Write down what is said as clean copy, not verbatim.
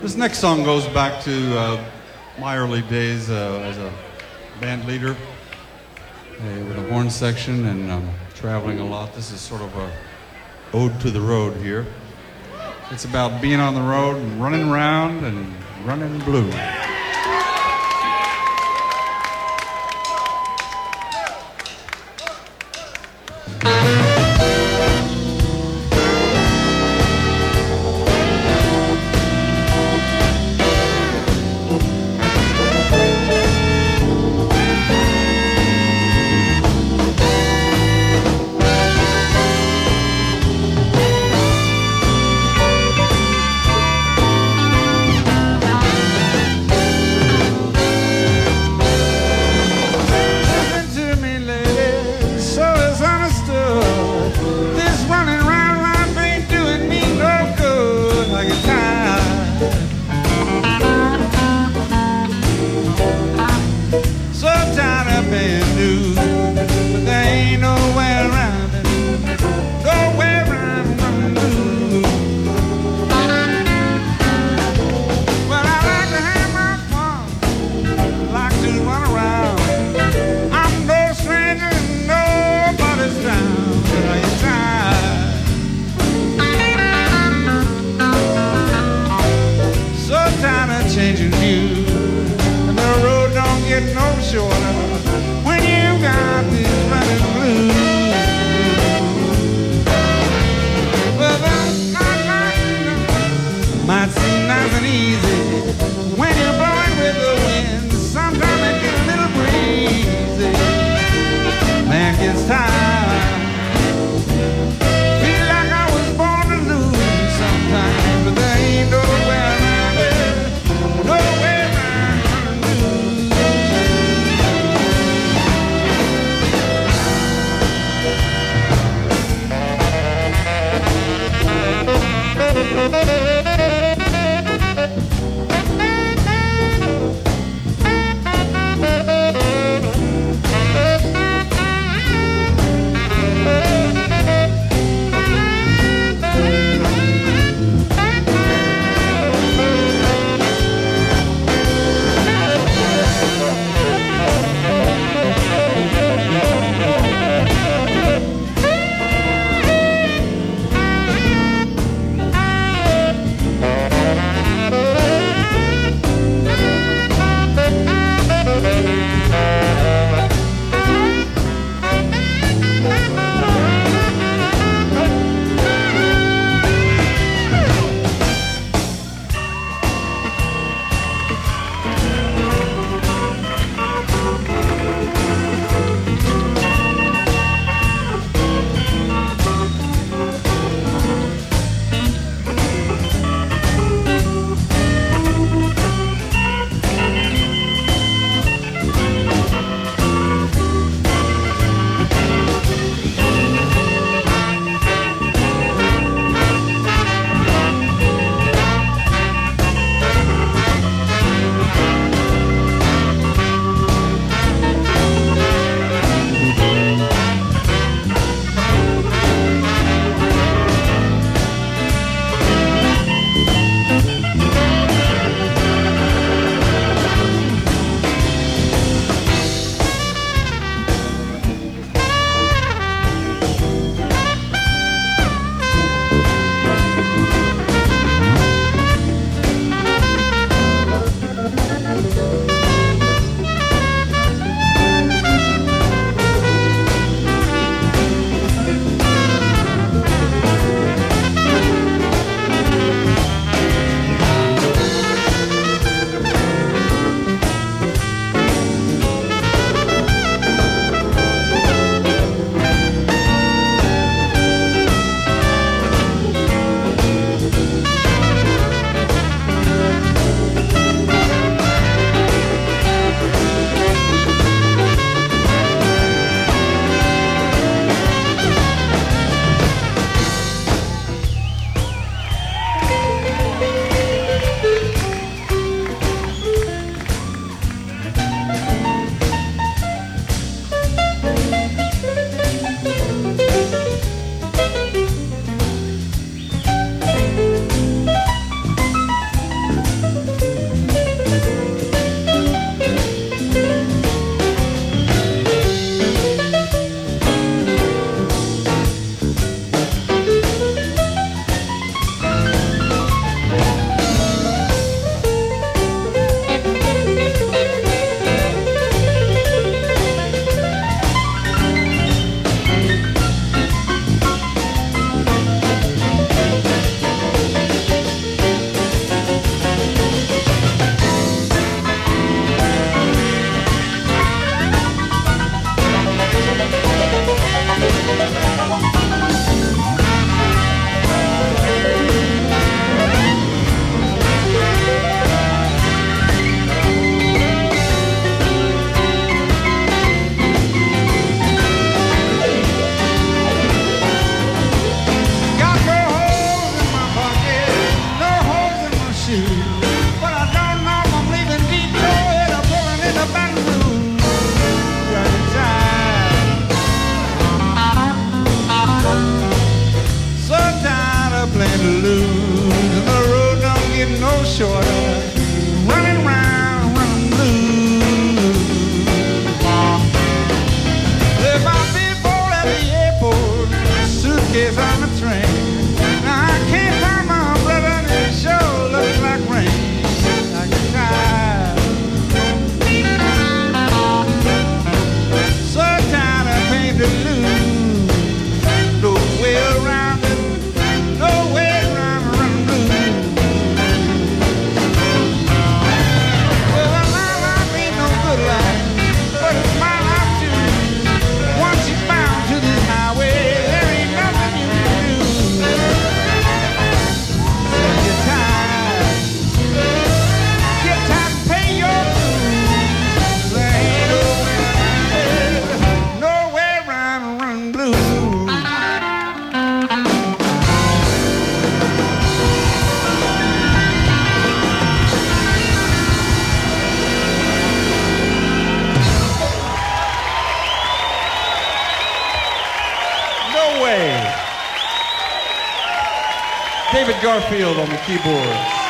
This next song goes back to my early days as a band leader with a horn section and traveling a lot. This is sort of a ode to the road here. It's about being on the road and running around and running blue. Changing views, and the road don't get no shorter when you got this running blues. Well, that's might seem nice and easy when you're blowing with the wind. Sometimes it gets a little breezy. Man gets tired. Feel like I was born to lose sometimes, but there ain't no way around it. no shorter. Running round, running blue. Left my billboard at the airport, suitcase on the train. Now I can't find my umbrella and it sure looks like rain. I get tired, so tired of paying the blues. No way around it, no way around running blues. Well, my life ain't no good life, but it's my life too. Once you're bound to this highway, there ain't nothing you can do. So get tired to pay your dues. There ain't no way around running blues. No way. David Garfield on the keyboards.